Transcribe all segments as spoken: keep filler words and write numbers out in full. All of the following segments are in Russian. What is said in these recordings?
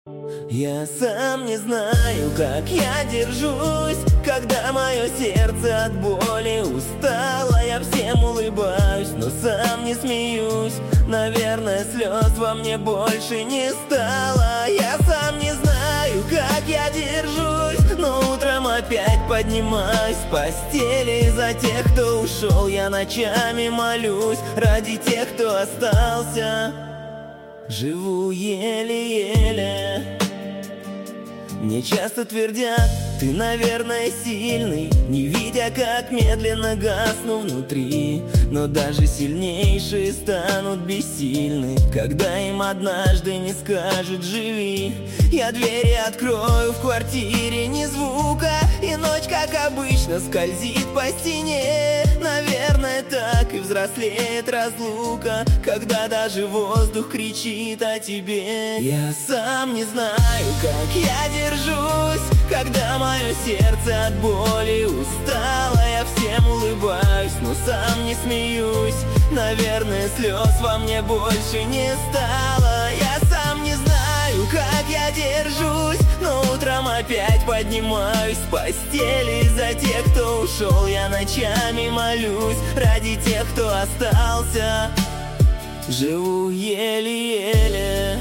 Я сам не знаю, как я держусь, когда мое сердце от боли устало. Я всем улыбаюсь, но сам не смеюсь. Наверное, слез во мне больше не стало. Я сам не знаю, как я держусь, но утром опять поднимаюсь с постели. За тех, кто ушел, я ночами молюсь. Ради тех, кто остался, живу еле-еле. Мне часто твердят: ты, наверное, сильный, не видя, как медленно гасну внутри. Но даже сильнейшие станут бессильны, когда им однажды не скажут «живи». Я двери открою в квартире, ни звука, и ночь, как обычно, скользит по стене. Наверное, так и взрослеет разлука, когда даже воздух кричит о тебе. Я сам не знаю, как я держусь, когда мое сердце от боли устало. Я всем улыбаюсь, но сам не смеюсь. Наверное, слез во мне больше не стало. Я сам не знаю, как я держусь, но утром опять поднимаюсь с постели. За тех, кто ушел, я ночами молюсь. Ради тех, кто остался, живу еле-еле.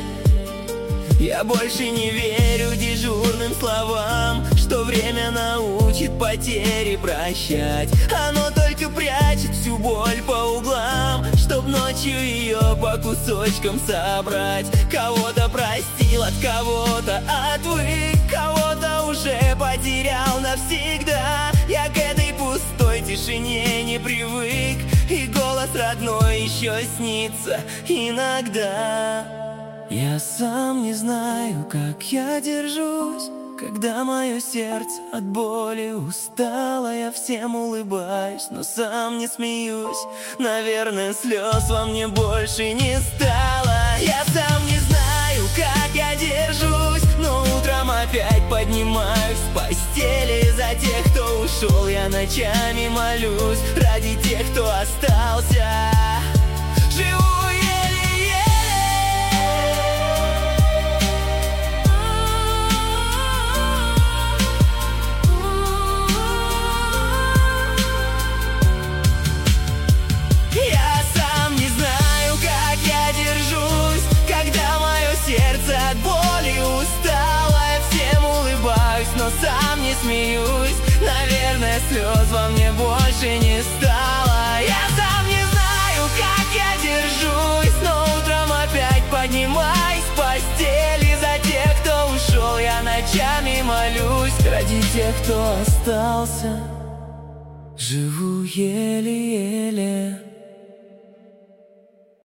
Я больше не верю дежурным словам, что время научит потери прощать. Оно только прячет всю боль по углам, чтоб ночью ее по кусочкам собрать. Кого-то простил, от кого-то отвык, кого-то уже потерял навсегда. Я к этой пустой тишине не привык, и голос родной еще снится иногда. Я сам не знаю, как я держусь, когда мое сердце от боли устало. Я всем улыбаюсь, но сам не смеюсь. Наверное, слез во мне больше не стало. Я сам не знаю, как я держусь, но утром опять поднимаюсь с постели. За тех, кто ушел, я ночами молюсь. Ради тех, кто остался, живу. Сердце от боли устало, я всем улыбаюсь, но сам не смеюсь. Наверное, слез во мне больше не стало. Я сам не знаю, как я держусь, но утром опять поднимаюсь с постели. За тех, кто ушел, я ночами молюсь. Ради тех, кто остался, живу еле-еле.